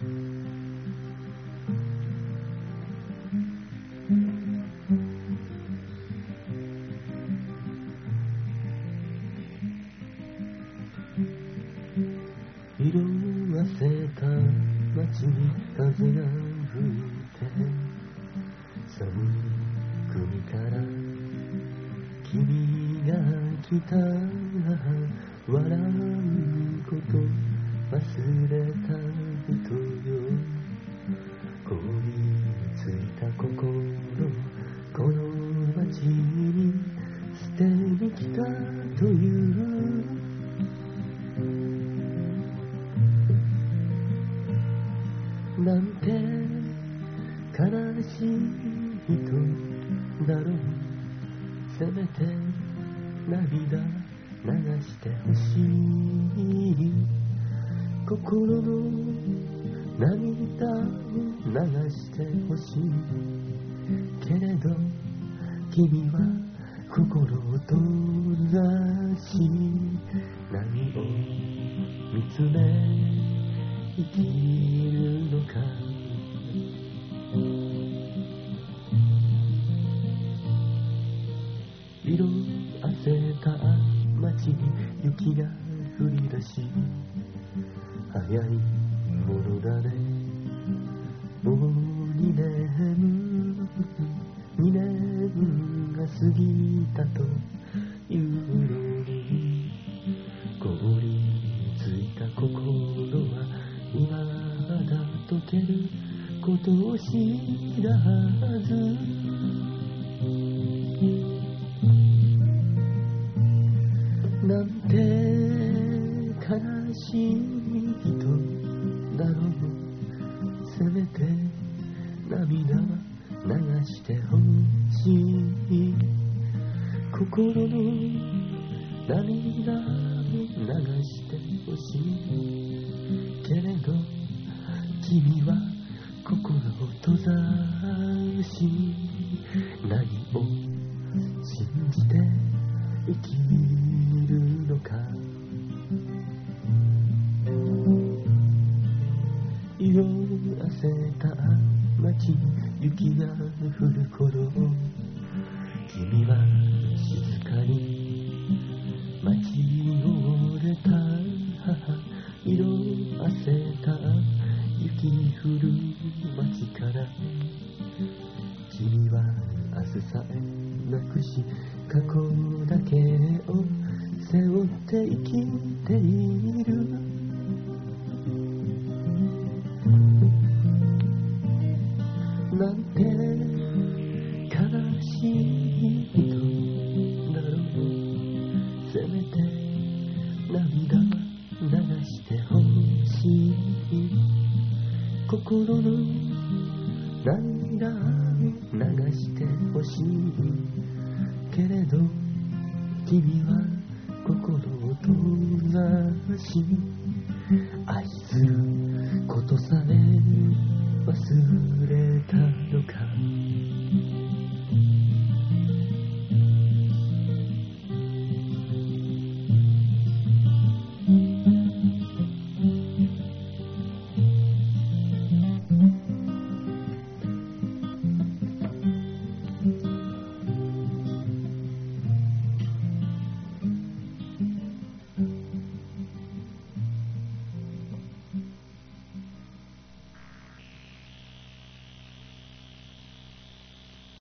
色あせた街に風が吹いて、寒い国から君が来た。笑うこと忘れた人よ。凍りついた心、この街に捨てに来たというなんて悲しい人だろう。せめて涙流してほしい。心の涙を流してほしいけれど、君は心を閉ざし、何を見つめ生きるのか。色あせた街に雪が降り出し、早いものだね、もう2年が過ぎたというのに、凍りついた心は今だ溶けることを知らず、なんて悲しい人だろう。せめて涙は流してほしい。心の涙を流してほしいけれど、君は心を閉ざし、何を信じて生きるのか。色あせた街に雪が降る頃、君は静かに待ち折れた。色あせた雪降る街から、君は明日さえなくし、過去だけを背負って生きている。なんて悲しい人だろう。せめて涙は流してほしい。心の涙を流してほしいけれど、君は心を閉ざし、